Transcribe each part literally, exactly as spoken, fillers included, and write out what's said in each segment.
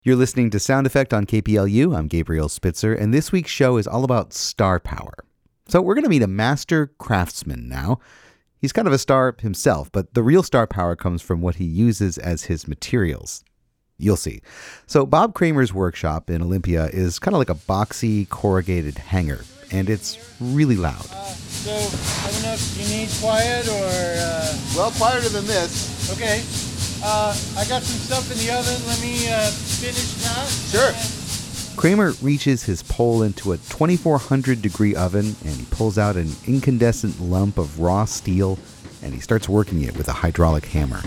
You're listening to Sound Effect on K P L U. I'm Gabriel Spitzer, and this week's show is all about star power. So we're going to meet a master craftsman now. He's kind of a star himself, but the real star power comes from what he uses as his materials. You'll see. So Bob Kramer's workshop in Olympia is kind of like a boxy, corrugated hangar, and it's really loud. Uh, so, I don't know if you need quiet or... Uh... Well, quieter than this. Okay. Uh, I got some stuff in the oven. Let me uh, finish that. Sure. And... Kramer reaches his pole into a twenty-four hundred degree oven, and he pulls out an incandescent lump of raw steel, and he starts working it with a hydraulic hammer.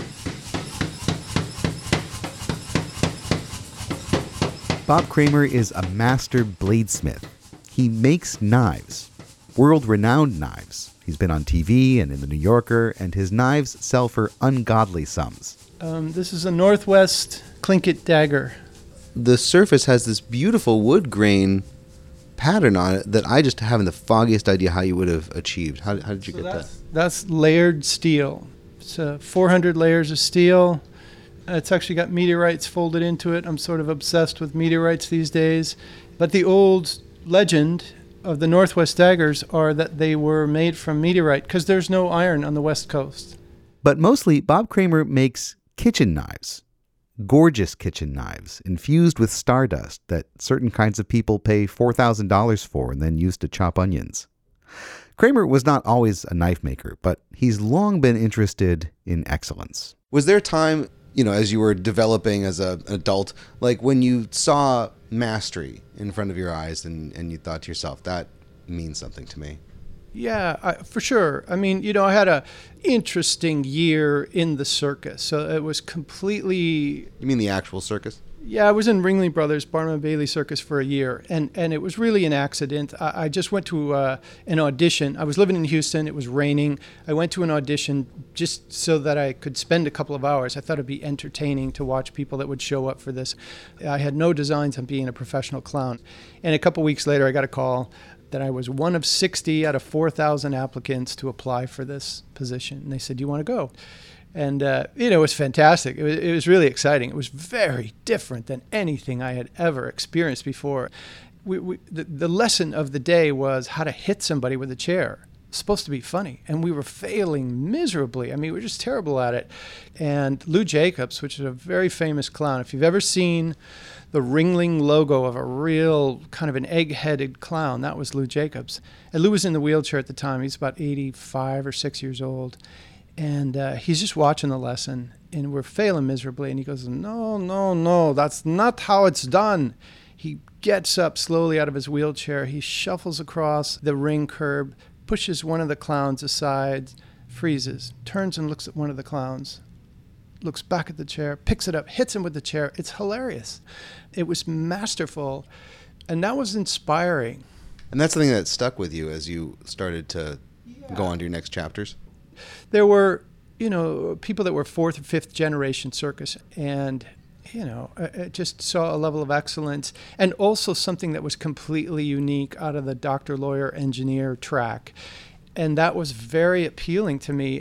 Bob Kramer is a master bladesmith. He makes knives, world-renowned knives. He's been on T V and in The New Yorker, and his knives sell for ungodly sums. Um, this is a Northwest Tlingit dagger. The surface has this beautiful wood grain pattern on it that I just haven't the foggiest idea how you would have achieved. How, how did you so get that's, that? That's layered steel. It's uh, four hundred layers of steel. It's actually got meteorites folded into it. I'm sort of obsessed with meteorites these days. But the old legend of the Northwest daggers are that they were made from meteorite because there's no iron on the West Coast. But mostly, Bob Kramer makes kitchen knives. Gorgeous kitchen knives, infused with stardust that certain kinds of people pay four thousand dollars for and then use to chop onions. Kramer was not always a knife maker, but he's long been interested in excellence. Was there a time, you know, as you were developing as a, an adult, like when you saw mastery in front of your eyes and, and you thought to yourself, that means something to me? Yeah, I, for sure. I mean, you know, I had a interesting year in the circus. So it was completely... You mean the actual circus? Yeah, I was in Ringling Brothers, Barnum and Bailey Circus for a year, and, and it was really an accident. I, I just went to uh, an audition. I was living in Houston. It was raining. I went to an audition just so that I could spend a couple of hours. I thought it'd be entertaining to watch people that would show up for this. I had no designs on being a professional clown. And a couple weeks later, I got a call that I was one of sixty out of four thousand applicants to apply for this position. And they said, do you want to go? And, uh, you know, it was fantastic. It was, it was really exciting. It was very different than anything I had ever experienced before. We, we, the, the lesson of the day was how to hit somebody with a chair. It's supposed to be funny. And we were failing miserably. I mean, we were just terrible at it. And Lou Jacobs, which is a very famous clown, if you've ever seen the Ringling logo of a real kind of an egg-headed clown, that was Lou Jacobs. And Lou was in the wheelchair at the time. He's about eighty-five or six years old. And uh, he's just watching the lesson, and we're failing miserably. And he goes, no, no, no, that's not how it's done. He gets up slowly out of his wheelchair. He shuffles across the ring curb, pushes one of the clowns aside, freezes, turns and looks at one of the clowns, looks back at the chair, picks it up, hits him with the chair. It's hilarious. It was masterful, and that was inspiring. And that's something that stuck with you as you started to Yeah. go on to your next chapters? There were, you know, people that were fourth or fifth generation circus, and, you know, I just saw a level of excellence, and also something that was completely unique out of the doctor, lawyer, engineer track. And that was very appealing to me.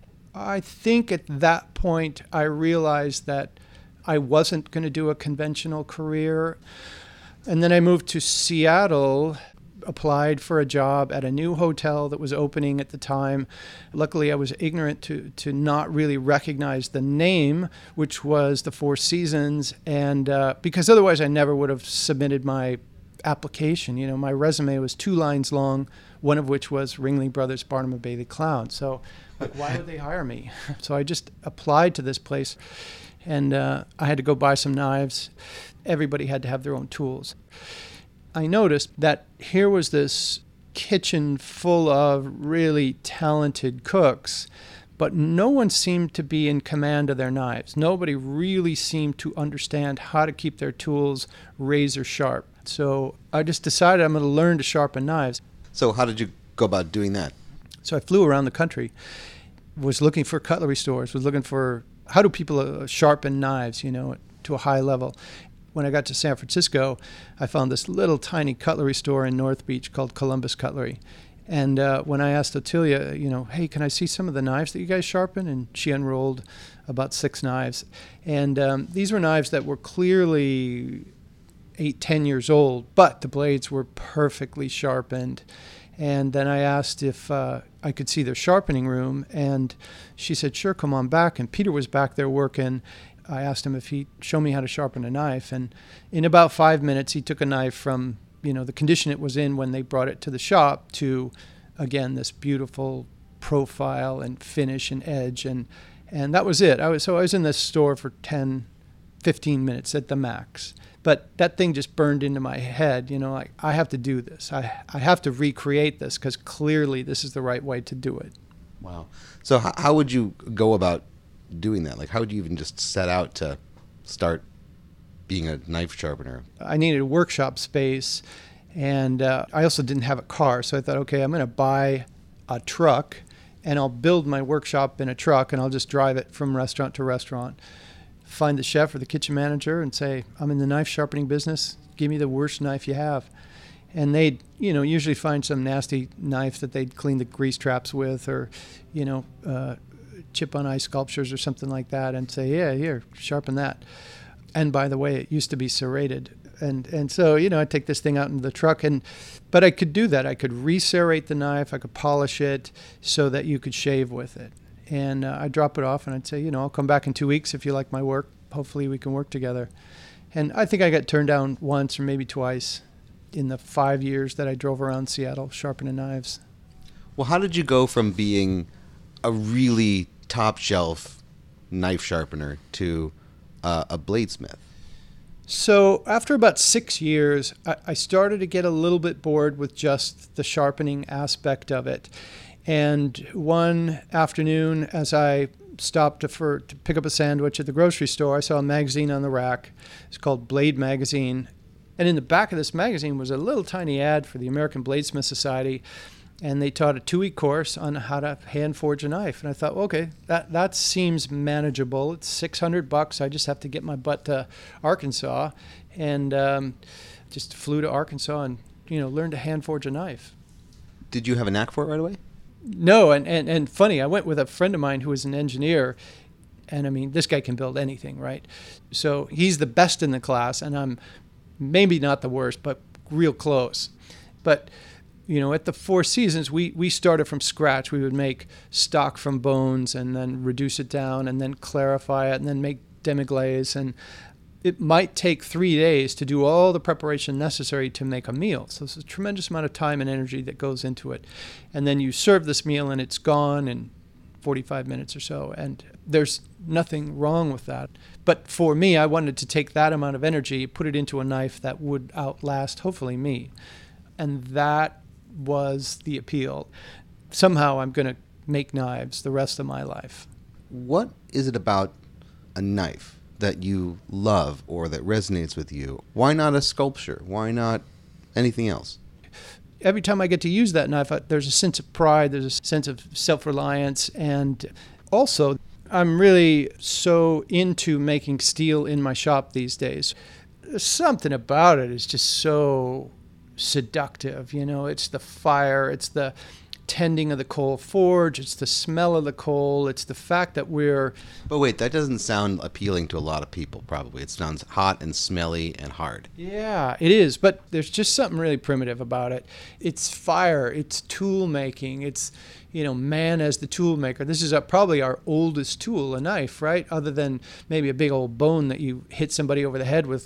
I think at that point I realized that I wasn't going to do a conventional career. And then I moved to Seattle, applied for a job at a new hotel that was opening at the time. Luckily, I was ignorant to to not really recognize the name, which was the Four Seasons, and uh, because otherwise I never would have submitted my application. You know, my resume was two lines long, one of which was Ringling Brothers, Barnum and Bailey Clown. So, like, why would they hire me? So I just applied to this place, and uh, I had to go buy some knives. Everybody had to have their own tools. I noticed that here was this kitchen full of really talented cooks, but no one seemed to be in command of their knives. Nobody really seemed to understand how to keep their tools razor sharp. So I just decided I'm going to learn to sharpen knives. So how did you go about doing that? So I flew around the country, was looking for cutlery stores, was looking for how do people uh, sharpen knives, you know, to a high level. When I got to San Francisco, I found this little tiny cutlery store in North Beach called Columbus Cutlery. And uh, when I asked Ottilia, you know, hey, can I see some of the knives that you guys sharpen? And she unrolled about six knives. And um, these were knives that were clearly eight, ten years old, but the blades were perfectly sharpened. And then I asked if uh, I could see their sharpening room, and she said, sure, come on back. And Peter was back there working. I asked him if he'd show me how to sharpen a knife. And in about five minutes, he took a knife from, you know, the condition it was in when they brought it to the shop to, again, this beautiful profile and finish and edge. And, and that was it. I was, so I was in this store for ten, fifteen minutes at the max. But that thing just burned into my head, you know, like, I have to do this. I, I have to recreate this because clearly this is the right way to do it. Wow. So how, how would you go about doing that? Like, how would you even just set out to start being a knife sharpener? I needed a workshop space, and uh, I also didn't have a car. So I thought, okay, I'm going to buy a truck, and I'll build my workshop in a truck, and I'll just drive it from restaurant to restaurant. Find the chef or the kitchen manager and say, I'm in the knife sharpening business. Give me the worst knife you have. And they'd, you know, usually find some nasty knife that they'd clean the grease traps with, or, you know, uh, chip on ice sculptures or something like that, and say, yeah, here, sharpen that. And by the way, it used to be serrated. And and so, you know, I'd take this thing out in the truck, and but I could do that. I could reserrate the knife. I could polish it so that you could shave with it. And uh, I'd drop it off, and I'd say, you know, I'll come back in two weeks if you like my work. Hopefully we can work together. And I think I got turned down once or maybe twice in the five years that I drove around Seattle sharpening knives. Well, how did you go from being a really top shelf knife sharpener to uh, a bladesmith? So after about six years, I, I started to get a little bit bored with just the sharpening aspect of it. And one afternoon, as I stopped to, for, to pick up a sandwich at the grocery store, I saw a magazine on the rack. It's called Blade Magazine. And in the back of this magazine was a little tiny ad for the American Bladesmith Society. And they taught a two-week course on how to hand forge a knife. And I thought, well, okay, that, that seems manageable. It's six hundred bucks. I just have to get my butt to Arkansas. And um, just flew to Arkansas and, you know, learned to hand forge a knife. Did you have a knack for it right away? No, and, and, and funny, I went with a friend of mine who was an engineer, and I mean, this guy can build anything, right? So he's the best in the class, and I'm maybe not the worst, but real close. But, you know, at the Four Seasons, we, we started from scratch. We would make stock from bones and then reduce it down and then clarify it and then make demi-glaze. And it might take three days to do all the preparation necessary to make a meal. So it's a tremendous amount of time and energy that goes into it. And then you serve this meal and it's gone in forty-five minutes or so. And there's nothing wrong with that. But for me, I wanted to take that amount of energy, put it into a knife that would outlast, hopefully, me. And that was the appeal. Somehow I'm going to make knives the rest of my life. What is it about a knife that you love or that resonates with you? Why not a sculpture? Why not anything else? Every time I get to use that knife, I, there's a sense of pride, there's a sense of self-reliance, and also I'm really so into making steel in my shop these days. Something about it is just so seductive, you know, it's the fire, it's the tending of the coal forge, it's the smell of the coal, it's the fact that we're... But wait, that doesn't sound appealing to a lot of people, probably. It sounds hot and smelly and hard. Yeah, it is, but there's just something really primitive about it. It's fire, it's tool making, it's, you know, man as the tool maker. This is a, probably our oldest tool, a knife, right? Other than maybe a big old bone that you hit somebody over the head with.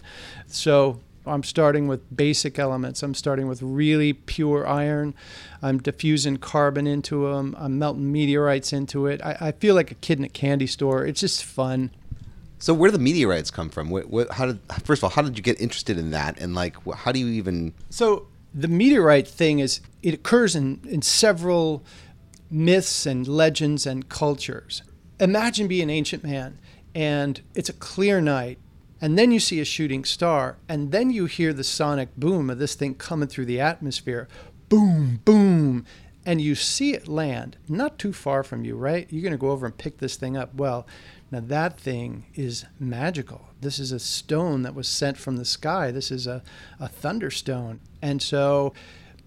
So I'm starting with basic elements. I'm starting with really pure iron. I'm diffusing carbon into them. I'm melting meteorites into it. I, I feel like a kid in a candy store. It's just fun. So where do the meteorites come from? What, what, how did, first of all, how did you get interested in that? And like, how do you even... So the meteorite thing is, it occurs in, in several myths and legends and cultures. Imagine being an ancient man and it's a clear night. And then you see a shooting star, and then you hear the sonic boom of this thing coming through the atmosphere. Boom, boom. And you see it land not too far from you, right? You're going to go over and pick this thing up. Well, now that thing is magical. This is a stone that was sent from the sky. This is a, a thunderstone. And so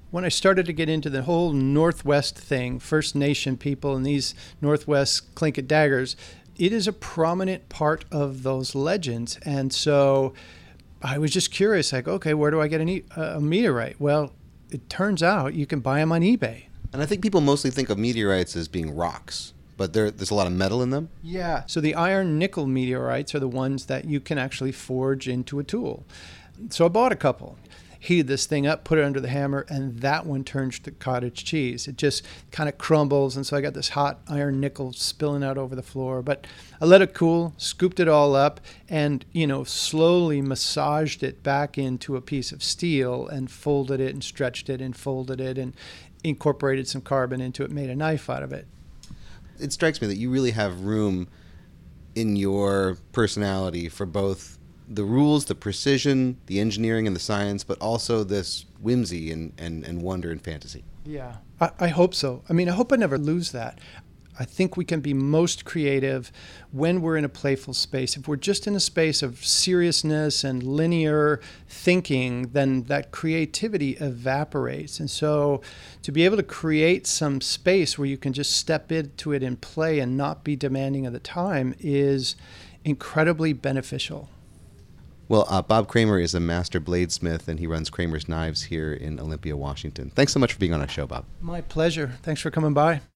When I started to get into the whole Northwest thing, First Nation people and these Northwest Tlingit daggers, it is a prominent part of those legends. And so I was just curious, like, okay, where do I get an e- a meteorite? Well, it turns out you can buy them on eBay. And I think people mostly think of meteorites as being rocks, but there, there's a lot of metal in them. Yeah. So the iron nickel meteorites are the ones that you can actually forge into a tool. So I bought a couple. Heated this thing up, put it under the hammer, and that one turns to cottage cheese. It just kind of crumbles, and so I got this hot iron nickel spilling out over the floor. But I let it cool, scooped it all up, and, you know, slowly massaged it back into a piece of steel and folded it and stretched it and folded it and incorporated some carbon into it, made a knife out of it. It strikes me that you really have room in your personality for both the rules, the precision, the engineering and the science, but also this whimsy and, and, and wonder and fantasy. Yeah, I, I hope so. I mean, I hope I never lose that. I think we can be most creative when we're in a playful space. If we're just in a space of seriousness and linear thinking, then that creativity evaporates. And so to be able to create some space where you can just step into it and play and not be demanding of the time is incredibly beneficial. Well, uh, Bob Kramer is a master bladesmith, and he runs Kramer's Knives here in Olympia, Washington. Thanks so much for being on our show, Bob. My pleasure. Thanks for coming by.